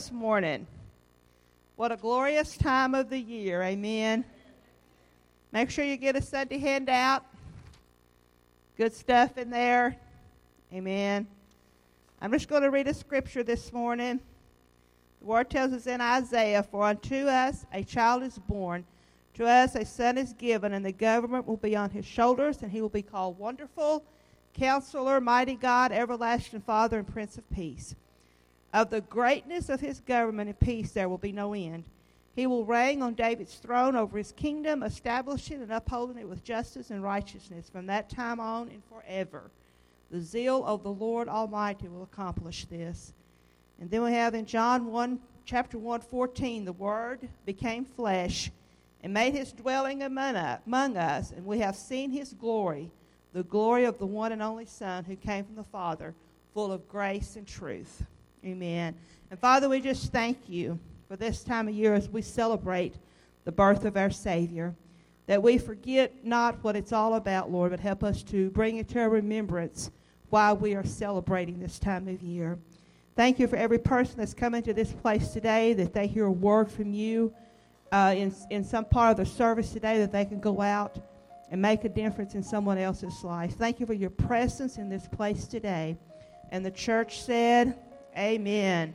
This morning. What a glorious time of the year. Amen. Make sure you get a Sunday handout. Good stuff in there. Amen. I'm just going to read a scripture this morning. The word tells us in Isaiah, "For unto us a child is born, to us a son is given, and the government will be on his shoulders, and he will be called Wonderful, Counselor, Mighty God, Everlasting Father, and Prince of Peace. Of the greatness of his government and peace there will be no end. He will reign on David's throne over his kingdom, establishing and upholding it with justice and righteousness from that time on and forever. The zeal of the Lord Almighty will accomplish this." And then we have in John 1, chapter 1:14, "The Word became flesh and made his dwelling among us, and we have seen his glory, the glory of the one and only Son who came from the Father, full of grace and truth." Amen. And Father, we just thank you for this time of year as we celebrate the birth of our Savior, that we forget not what it's all about, Lord, but help us to bring it to our remembrance while we are celebrating this time of year. Thank you for every person that's come into this place today, that they hear a word from you in some part of the service today, that they can go out and make a difference in someone else's life. Thank you for your presence in this place today. And the church said, Amen.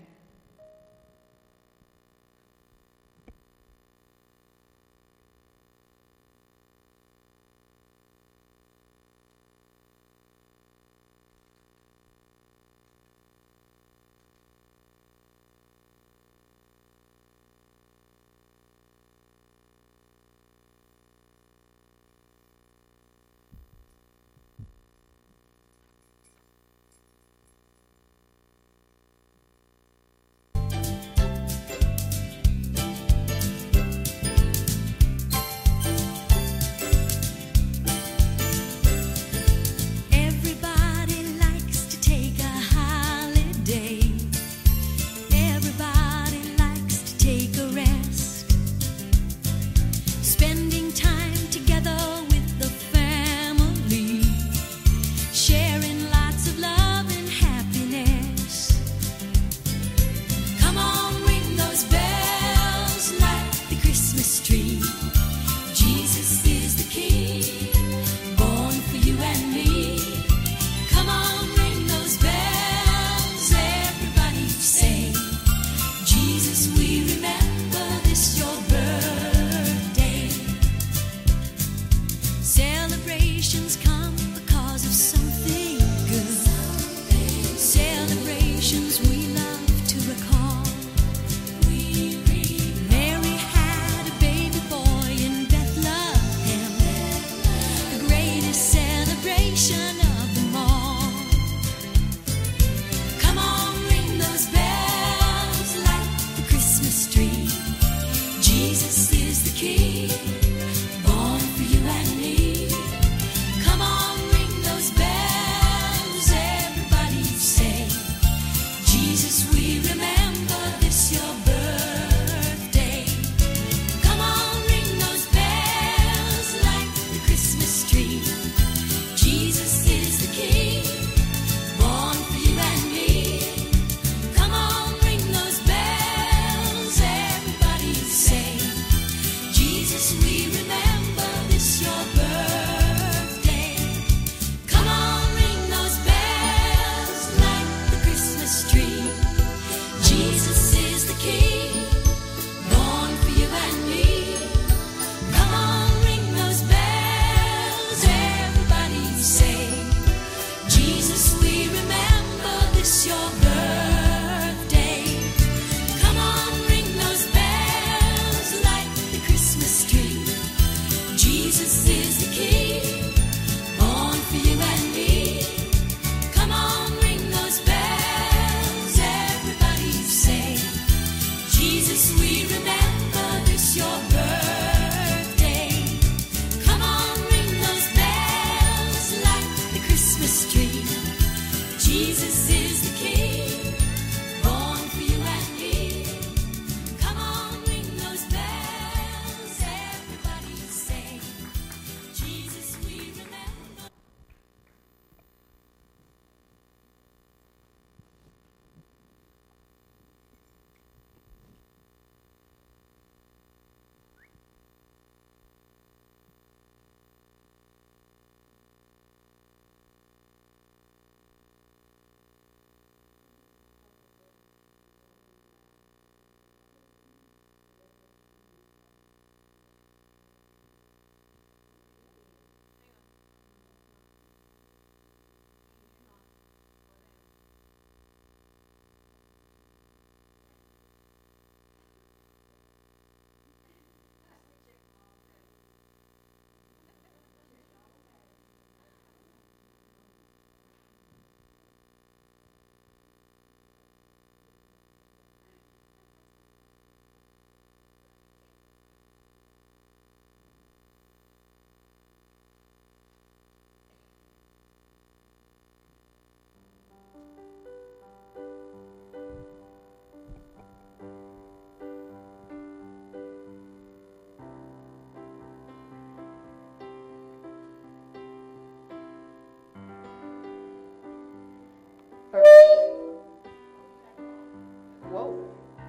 go.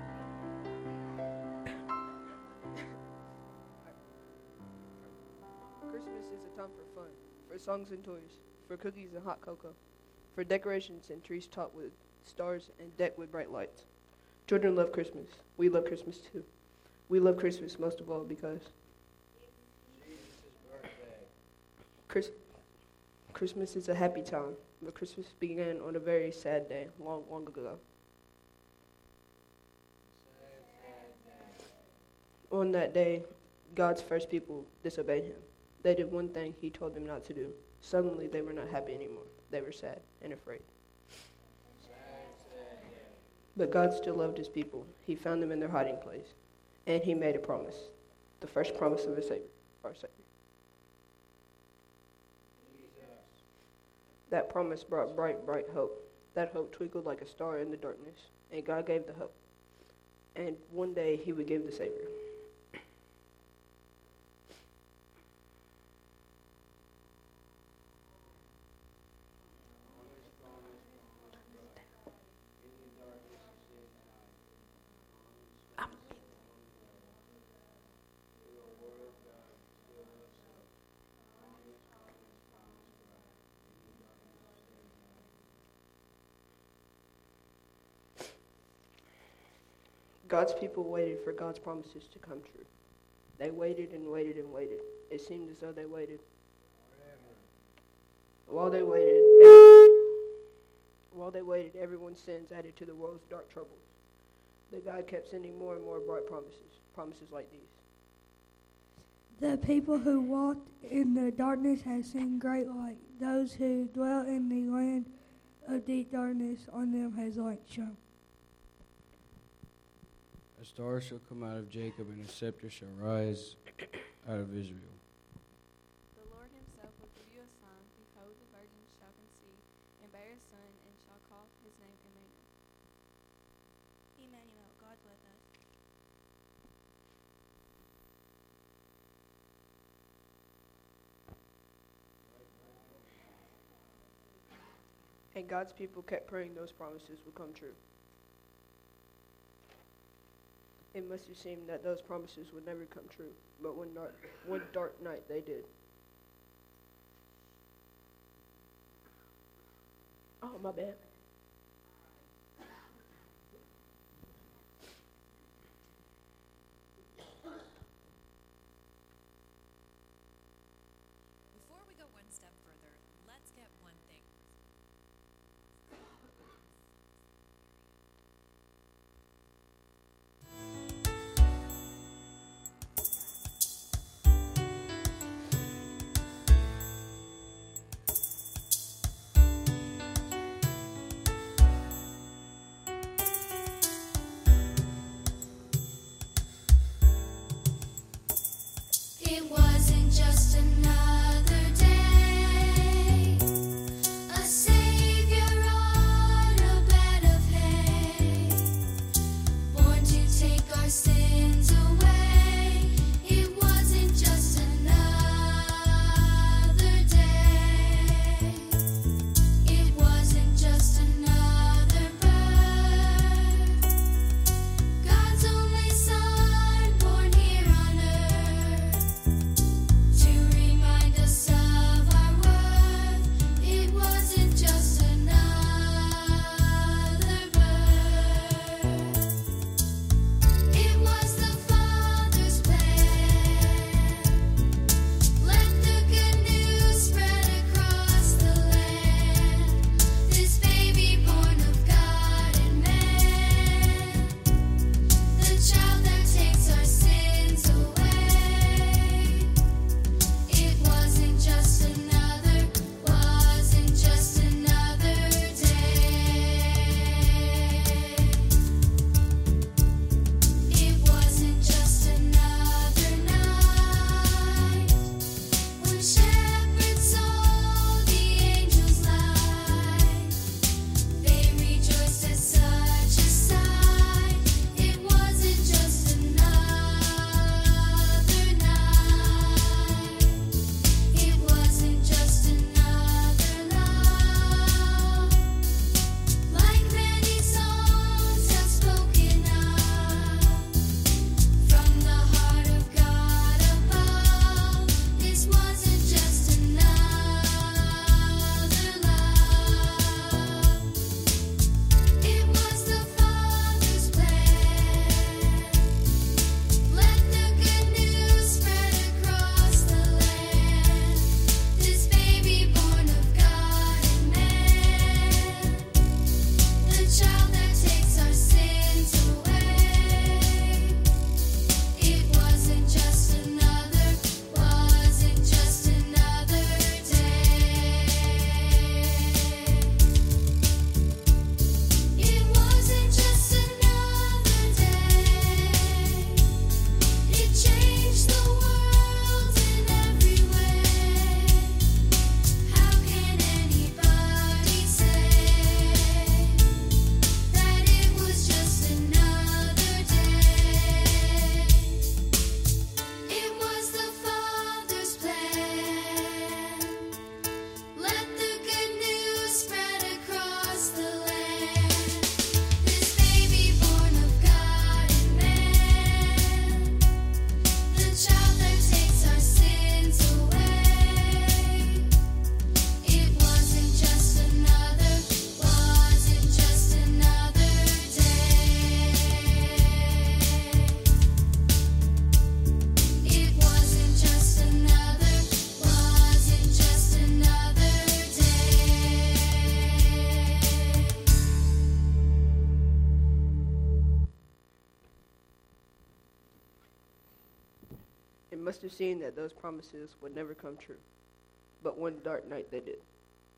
Christmas is a time for fun, for songs and toys, for cookies and hot cocoa, for decorations and trees topped with stars and decked with bright lights. Children love Christmas. We love Christmas too. We love Christmas most of all because Christmas is a happy time, but Christmas began on a very sad day, long, long ago. On that day, God's first people disobeyed him. They did one thing he told them not to do. Suddenly, they were not happy anymore. They were sad and afraid. But God still loved his people. He found them in their hiding place, and he made a promise, the first promise of a Savior, our Savior. That promise brought bright, bright hope. That hope twinkled like a star in the darkness, and God gave the hope. And one day he would give the Savior. God's people waited for God's promises to come true. They waited and waited and waited. It seemed as though they waited. While they waited, everyone's sins added to the world's dark troubles. But God kept sending more and more bright promises like these. The people who walked in the darkness have seen great light. Those who dwell in the land of deep darkness, on them has light shone. A star shall come out of Jacob, and a scepter shall rise out of Israel. The Lord himself will give you a sign. Behold, the virgin shall conceive, and bear a son, and shall call his name Emmanuel. Emmanuel, God with us. And God's people kept praying those promises would come true. It must have seemed that those promises would never come true, but one dark night they did. Oh, my bad. Before we go one step further, let's get one thing. It wasn't just another day. A Savior on a bed of hay, born to take our sins away. It wasn't just another day. It wasn't just another birth. God's only Son born here on earth to remind us of our worth. It wasn't just another birth. It and must have seen that those promises would never come true. But one dark night they did.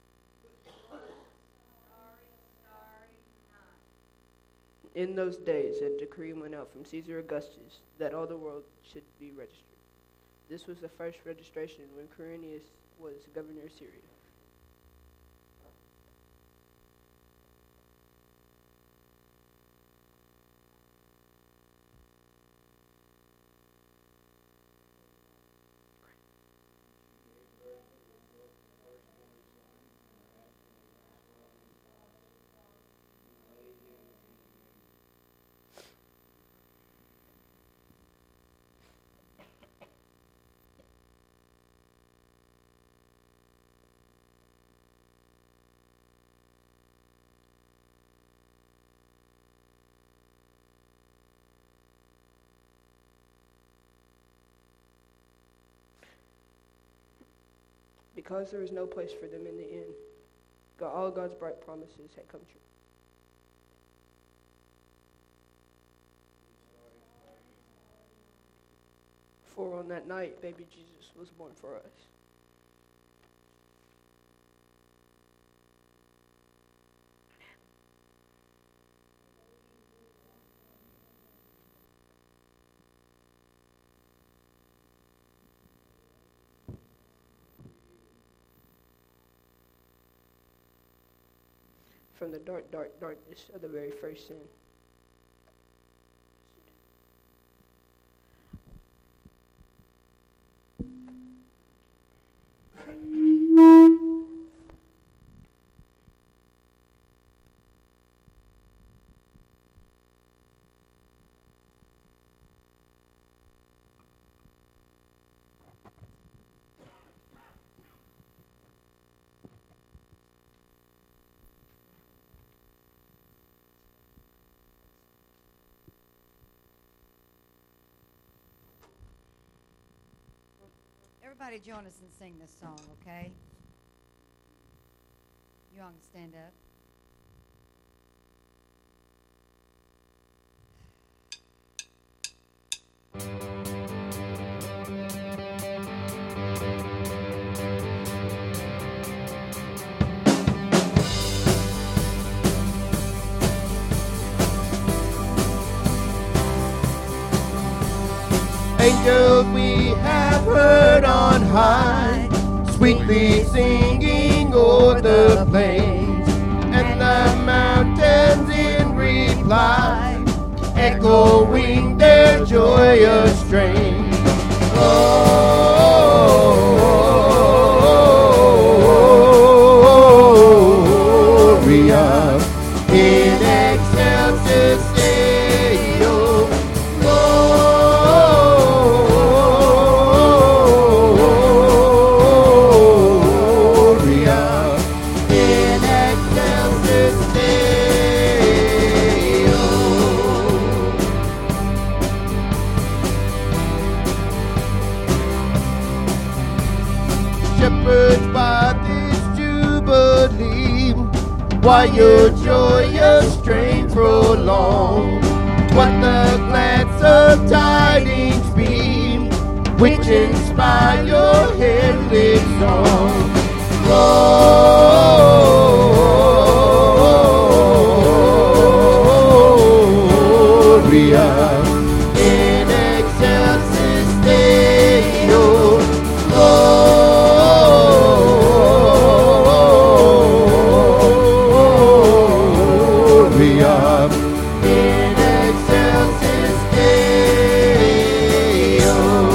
In those days, a decree went out from Caesar Augustus that all the world should be registered. This was the first registration when Quirinius was governor of Syria. Because there was no place for them in the end, all God's bright promises had come true. For on that night, baby Jesus was born for us. From the dark, dark darkness of the very first sin. Everybody join us and sing this song, okay? You all can stand up. Angels we have heard on high, sweetly singing o'er the plains, and the mountains in reply, echoing their joyous strain. Gloria in excelsis Deo. Shepherds by this jubilee, why your joyous strain prolong? What the gladsome tidings be, which inspire your heavenly song? Gloria in excelsis Deo. In excelsis Deo.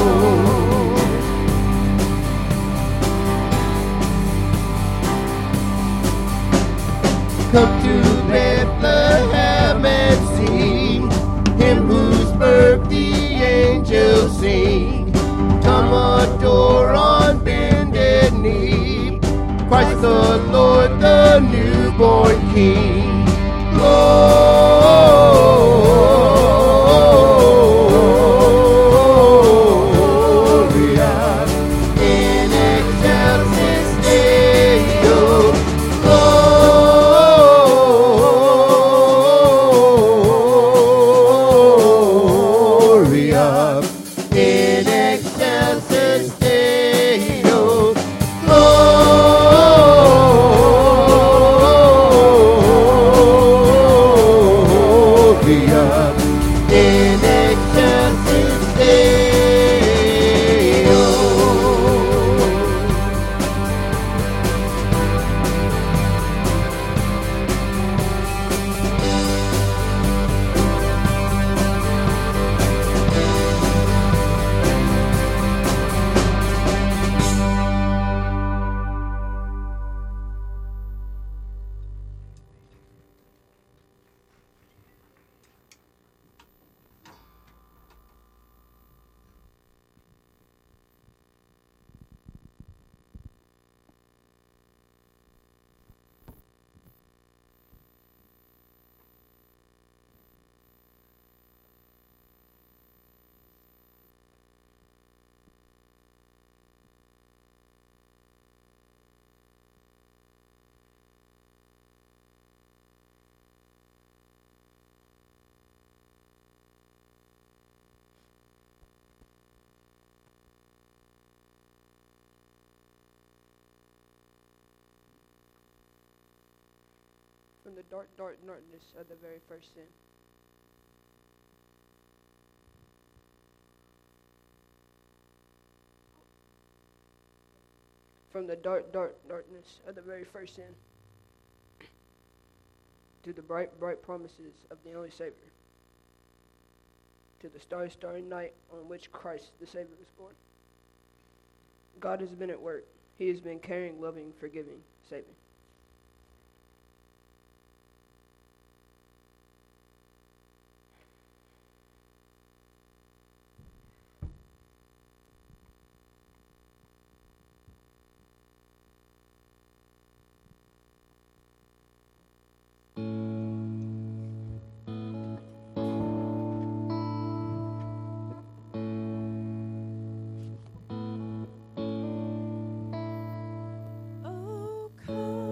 Come to Bethlehem and see him whose birth the angels sing. Come adore on bended knee, Christ the Lord, the newborn King. Gloria in excelsis Deo. Gloria in excelsis from the darkness of the very first sin. From the darkness of the very first sin to the bright promises of the only Savior, to the starry night on which Christ the Savior was born. God has been at work. He has been caring, loving, forgiving, saving. Oh, come.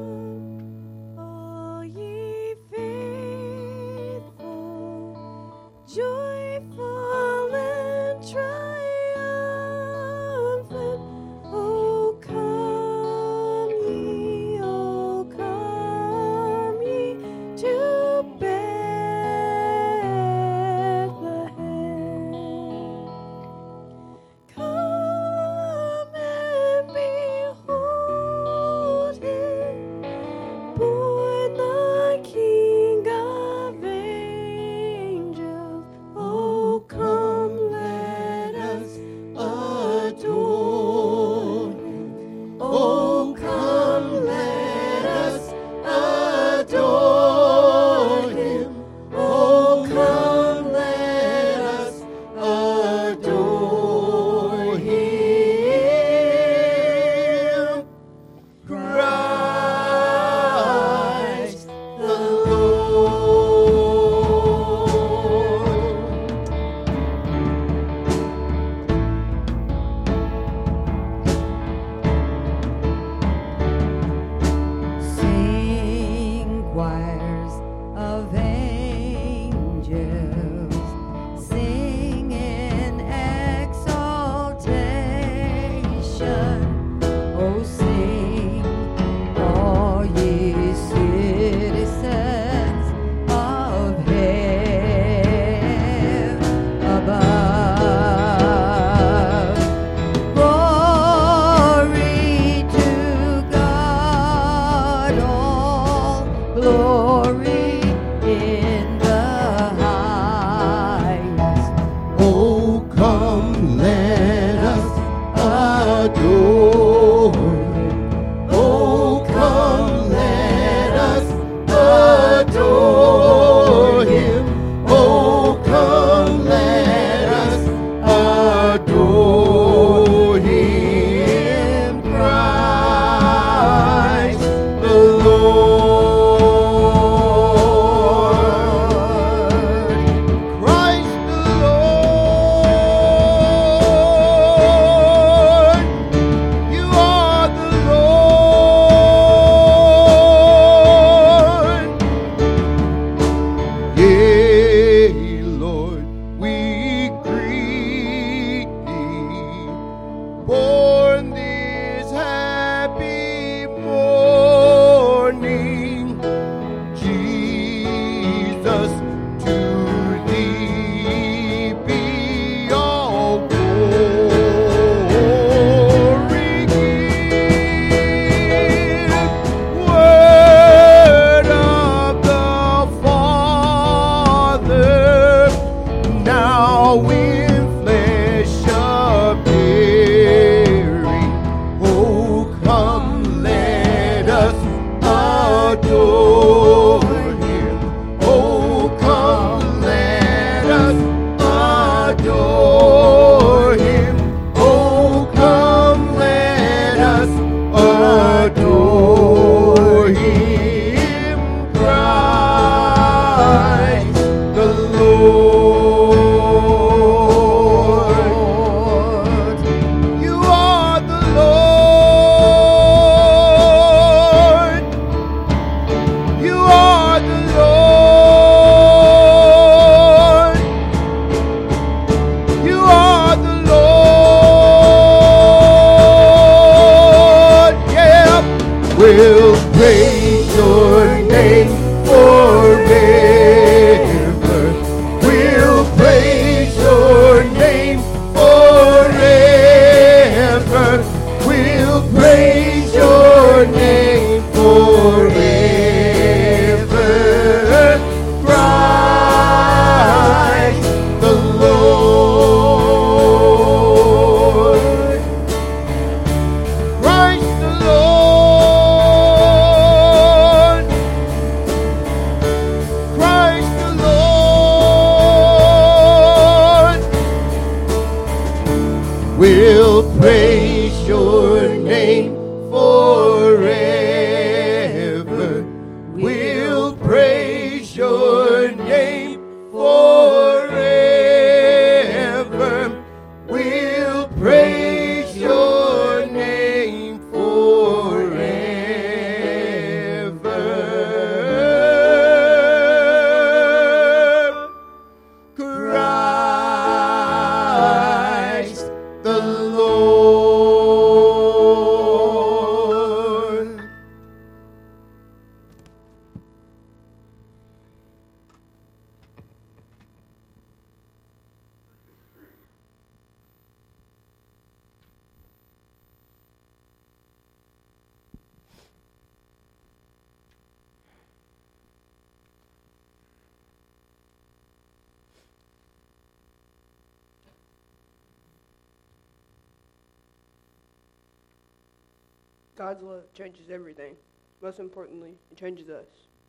God's love changes everything. Most importantly, it changes us.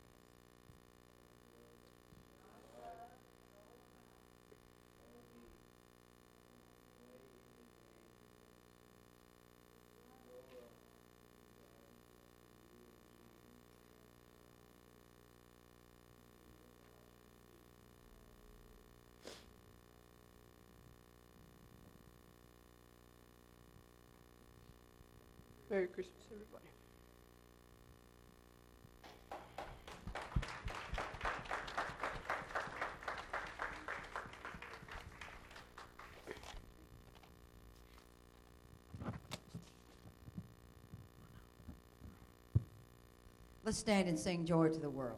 Merry Christmas, everybody. Let's stand and sing Joy to the World.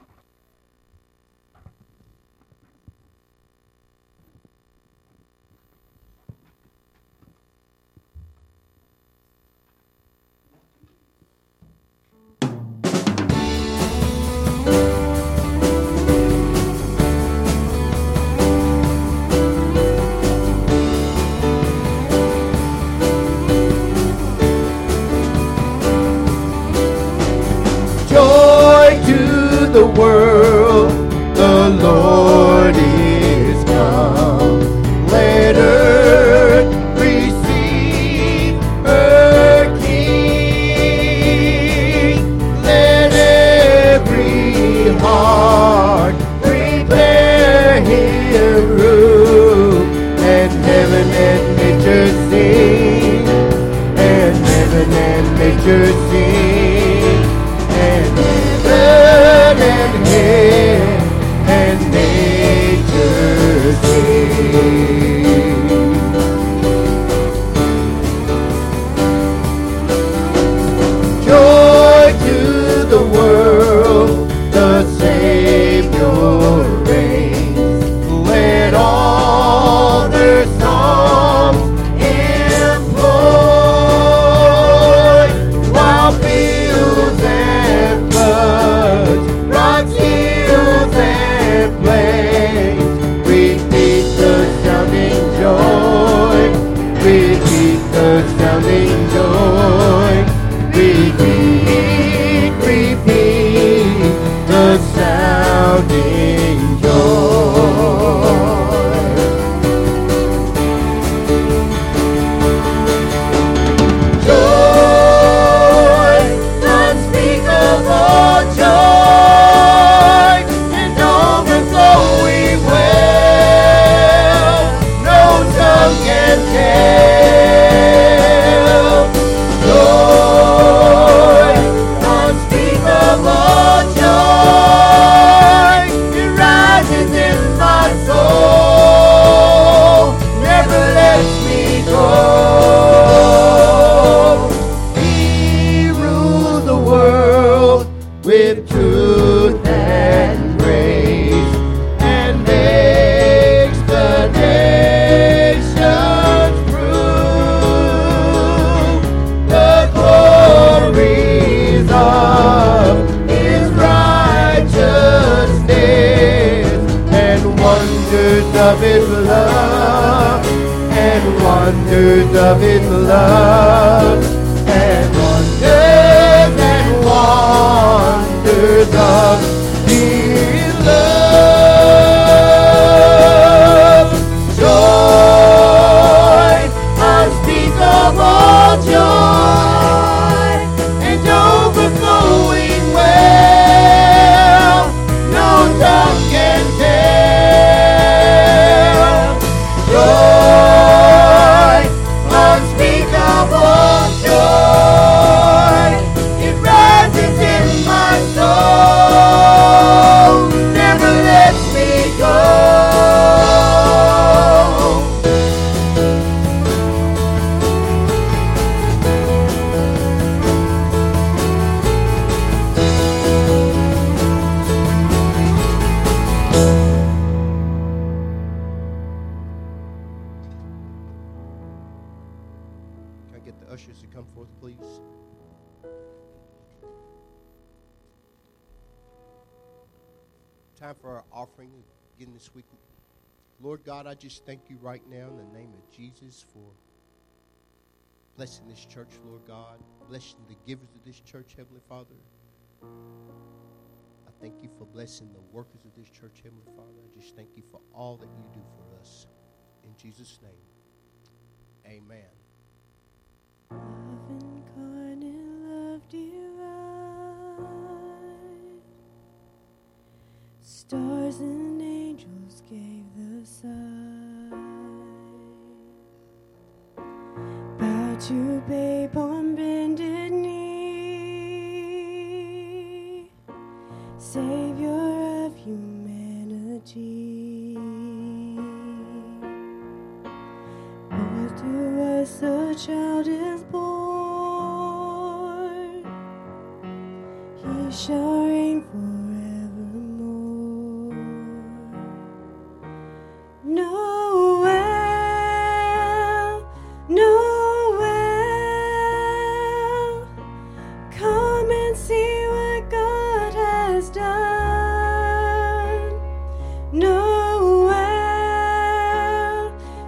Joy to the world, the Lord is come. Let earth receive her King. Let every heart prepare him room, and heaven and nature sing, and heaven and nature sing. And heaven and nature sing. Joy to the world, the Savior reigns. Let all their songs employ, while fields and floods, rocks, hills and plains, repeat the sounding joy, repeat the sounding joy, repeat, repeat the sounding joy. Joy, unspeakable joy, and overflowing well, no tongue can tell. Joy, unspeakable joy, it rises in my soul, never lets me go. He rules the world with truth and grace, and makes the nations prove the glories of his righteousness, and wonders of his love, and wonders of his love, and wonders of his love. Joy, unspeakable joy, and overflowing well, no tongue can tell. Joy, unspeakable joy, it rises in my soul, never lets me go. Can I get the ushers to come forth, please? Time for our offering again this week. Lord God, I just thank you right now in the name of Jesus for blessing this church, Lord God. Blessing the givers of this church, Heavenly Father. I thank you for blessing the workers of this church, Heavenly Father. I just thank you for all that you do for us. In Jesus' name, amen. Love incarnate, love divine, stars and angels gave the sign. Bow to babe on bended knee, Savior of humanity. Born to us a child is born, he shall reign forevermore. Noel, Noel, come and see what God has done. Noel,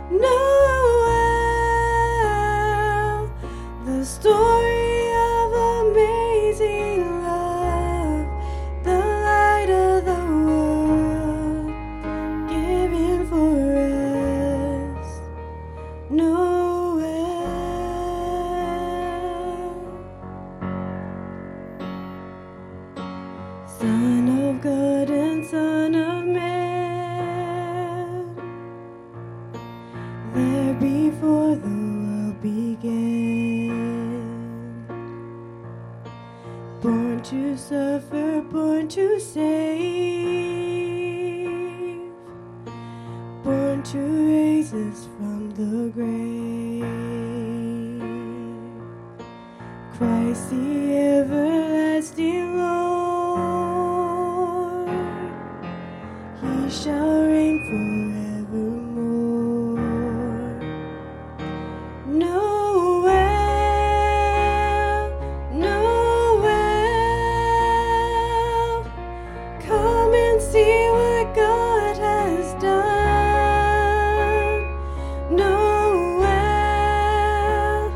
Noel, the story of amazing love, the light of the world, given for us. Noel, Son of God and Son of Man, there before the world began. Born to suffer, born to save, born to raise us from the grave. Christ the everlasting Lord, he shall reign forevermore. Noel, Noel, come and see what God has done. Noel,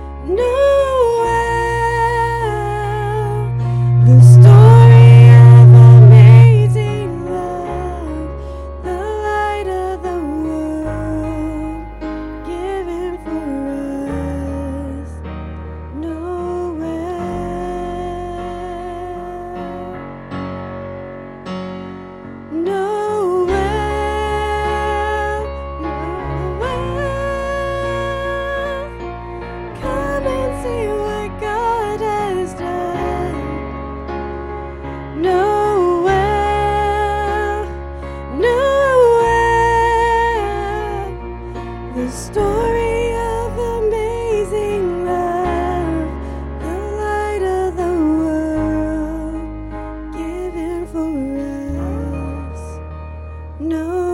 Noel, the story of amazing love, the light of the world, given for us. Noel, Noel, Noel, come and see what God has done. Noel, Noel, the story of amazing love, the light of the world, given for us. Noel.